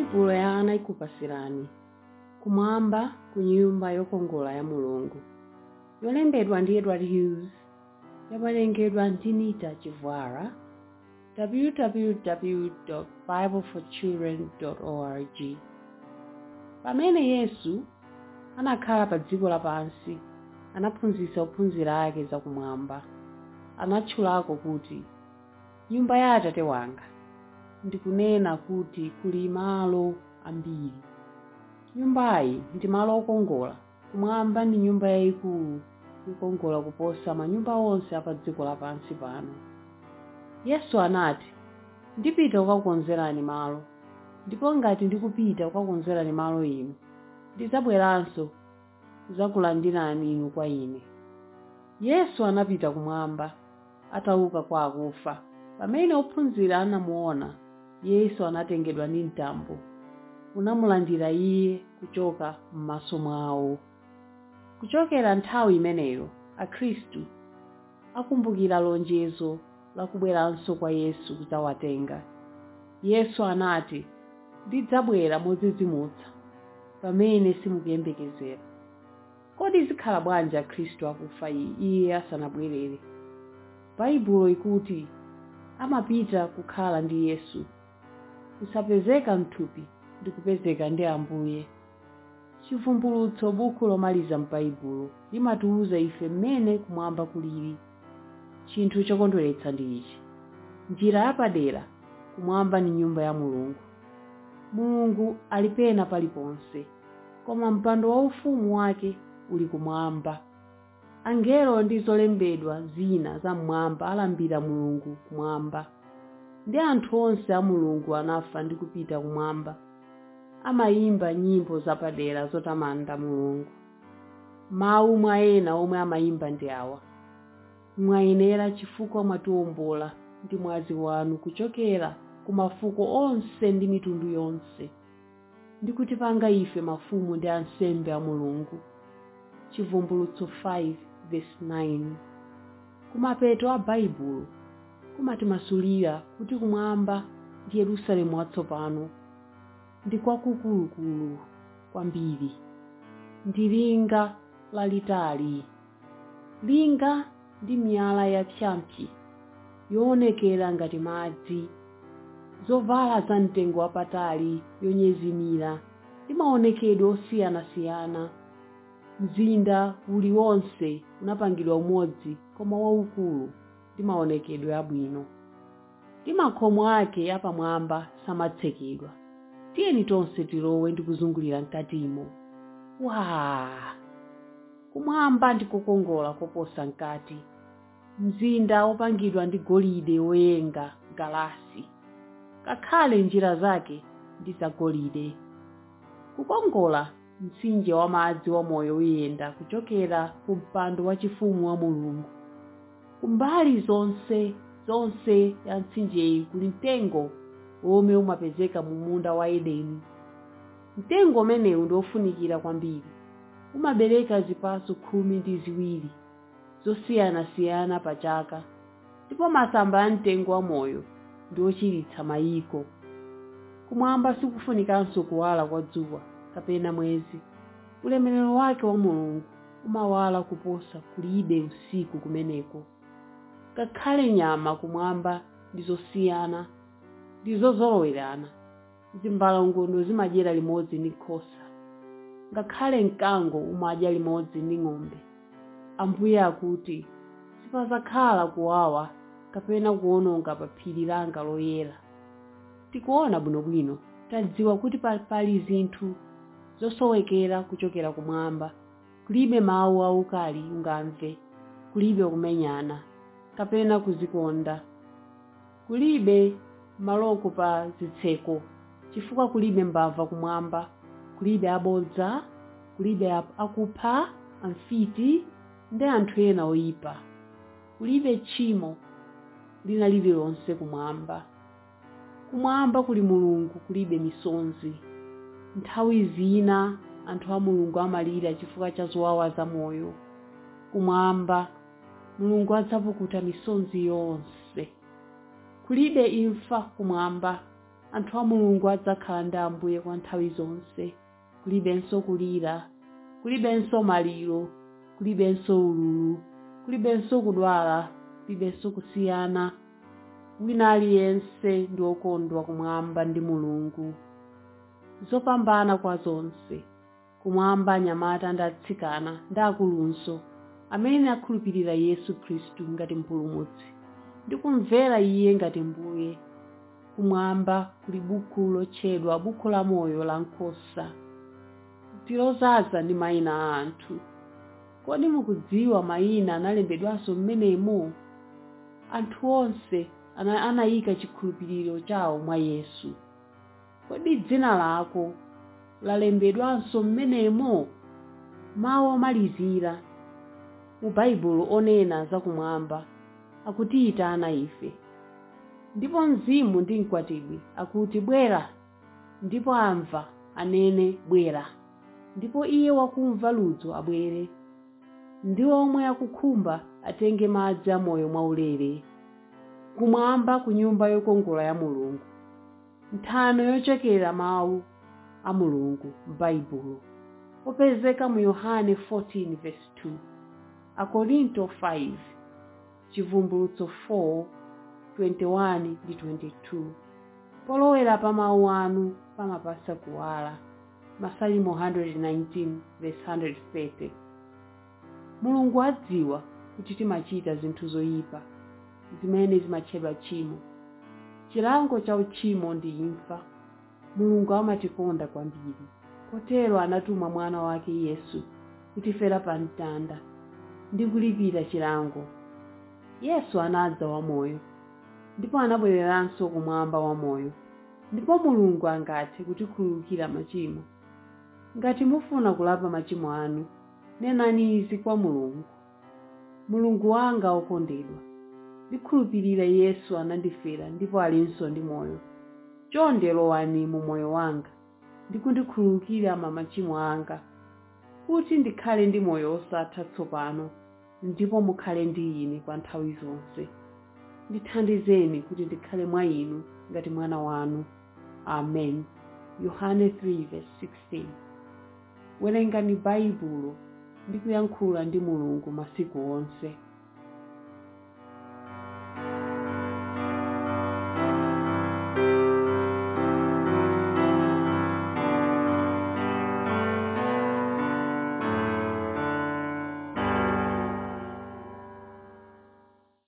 Baibulo ya ana ikupasirani kumwamba ku nyumba yokongola ya Mulungu, yolembedwa ndi Edward Hughes, yamalengedwa ndi Nita Chivwara, www.bibleforchildren.org. Pamene Yesu anakhala pa dziko lapansi, anaphunzitsa ophunzira ake za kumwamba. Anatchulako kuti nyumba ya Atate wanga, ndikunena kuti kuli malo ambiri. Nyumbayi ndi malo okongola. Kumwamba ndi nyumba yayikulu yokongola kuposa manyumba onse apa dziko lapansi pano. Yesu anati, ndipita kukakonzerani malo, ndipo ngati ndikupita kukakonzerani malo inu, ndidzabweranso kudzakulandirani inu kwa ine. Yesu anapita kumwamba atauka kwa akufa. Pamene ophunzira anamuona, Yesu anatengedwa ndi mtambo, unamulandira iye kuchoka m'maso mwawo. Kuchokera nthawi imeneyo, Akhristu akumbukira lonjezo la kubweranso kwa Yesu kudzawatenga. Yesu anati, ndidzabwera modzidzimutsa pamene simukuyembekezera. Kodi zikhala bwanji Akhristu akufa iye asanabwerere? Baibulo ikuti amapita kukhala ndi Yesu. Kusapezeka mthupi ndi kupezeka ndi Ambuye. Chivumbulutso, buku lomaliza m'Baibulo, limatiwuza ife mmene kumwamba kulili. Chinthu chokondweretsa ndi ichi: njira yapadera kumwamba ni nyumba ya Mulungu. Mulungu ali pena paliponse, koma mpando waufumu wake uli kumwamba. Angelo ndi zolembedwa zina za mmwamba alambira Mulungu kumwamba. Ndi anthu onse a Mulungu anafa ndi kupita kumwamba, amayimba nyimbo zapadera zotamanda Mulungu. Mawu mwa ena omwe amayimba ndi awa: mwayenera chifukwa mwatiwombola ndi mwazi wanu kuchokera ku mafuko onse ndi mitundu yonse, ndi kutipanga ife mafumu ndi ansembe a Mulungu. Chivumbulutso 5:9. Kumapeto a Baibulo kumatimasulira kuti kumwamba ndi Yerusalemu watsopano ndi kwakukulukulu kwambiri, ndi linga lalitali, linga ndi miyala yapsampsi yoonekera ngati madzi, zovala za mtengo wapatali yonyezimira ndi maonekedwe osiyanasiyana. Mzinda uliwonse unapangidwa umodzi koma waukulu ndi maonekedwe abwino, ndi makhomo ake apamwamba samatsekedwa. Tiyeni tonse tilowe ndi kuzungulira mkatimo. Kumwamba ndi kokongola koposa mkati. Mzinda opangidwa ndi golide woyenga galasi, kakhale njira zake ndi zagolide. Kukongola mtsinje wa madzi wa moyo uyenda kuchokera ku mpando wachifumu wa Mulungu. Kumbali zonse ya mtsinjeyi kuli mtengo omwe umapezeka mu munda wa Edeni. Mtengo umenewu ndi ofunikira kwambiri. Umabereka zipatso 12 zosiyanasiyana pa chaka, ndipo masamba a mtengo wa moyo ndi ochiritsa mayiko. Kumwamba sikufunikanso kuwala kwa dzuwa kapena mwezi. Ulemerero wake wa Mulungu umawala kuposa, kulibe usiku kumeneko. Kakhale nyama kumwamba ndizosiyana, ndizozolowerana. Zimbalangondo zimadyera limodzi ndi nkhosa, ngakhale mkango umadya limodzi ndi ng'ombe. Ambuye akuti sipazakhala kuwawa kapena kuwononga pa phiri langa loyera. Tikuona bwinobwino, tadziwa kuti pali zinthu zosowekera kuchokera kumwamba. Kulibe mawu aukali ungamve, kulibe kumenyana kapena kuzikonda, kulibe maloko pa zitseko chifukwa kulibe mbava kumwamba, kulibe abodza, kulibe akupha, amfiti ndi anthu ena oyipa, kulibe tchimo lina lililonse kumwamba. Kumwamba kuli Mulungu, kulibe misonzi. Nthawi zina anthu a Mulungu amalira chifukwa cha zowawa za moyo. Kumwamba Mulungu adzapukuta misonzi yonse. Kulibe imfa kumwamba, anthu a Mulungu adzakhala ndi Ambuye kwa nthawi zonse. Kulibenso kulira, kulibenso maliro, kulibenso ululu, kulibenso kudwala, kulibenso kusiyana. Wina aliyense ndi wokondwa kumwamba ndi Mulungu. Zopambana kwa zonse, kumwamba anyamata ndi atsikana ndi akulunso amene akhulupirira Yesu Khristu ngati mpulumutsi ndi kumvera Iye ngati Mbuye. Kumwamba kuli buku lotchedwa buku la moyo la nkhosa, tilozaza ndi mayina a anthu. Kodi mukudziwa mayina analembedwanso m'menemo? Anthu onse anayika chikhulupiriro chawo mwa Yesu. Kodi dzina lako lalembedwanso m'menemo? Mawu omalizira mu Baibulo onena za kumwamba akutiyitana ife. Ndipo Mzimu ndi mkwatibwi akuti bwera, ndipo amva anene bwera. Ndipo Iye wakumva ludzu abwere, ndi omwe akukhumba atenge madzi amoyo mwaulere. Kumwamba ku nyumba yokongola ya Mulungu, nthano yochokera mawu a Mulungu m'Baibulo opezeka mu Yohane 14 verse 2, Akorinto 5, Chivumbulutso 4 21 ndi 22. Polowera pa mawu anu pamapasa kuwala, Masalimo 119 verse 130. Mulungu adziwa kuti timachita zinthu zoyipa zimene zimatchedwa tchimo. Chilango cha uchimo ndi imfa. Mulungu amatikonda kwambiri, kotero anatuma mwana wake Yesu kutifera pa mtanda ndi kulipira chilango. Yesu anadza wamoyo, ndipo anabwereranso kumwamba wamoyo. Ndipo Mulungu angathe kutikhululukira machimo. Ngati mufuna kulapa machimo anu, nenani izi kwa Mulungu: Mulungu wanga okondedwa, ndikhulupirira Yesu anandifera ndipo alinso ndi moyo. Chonde lowani mu moyo wanga ndi kundikhululukira machimo anga, kuti ndikhale ndi moyo osatha tsopano, ndipo mukhale ndi ine kwa nthawi zonse. Ndithandizeni kuti ndikhale mwa inu ngati mwana wanu. Amen. Yohane 3 verse 16. Werengani Baibulo ndi kuyankhula ndi Mulungu masiku onse.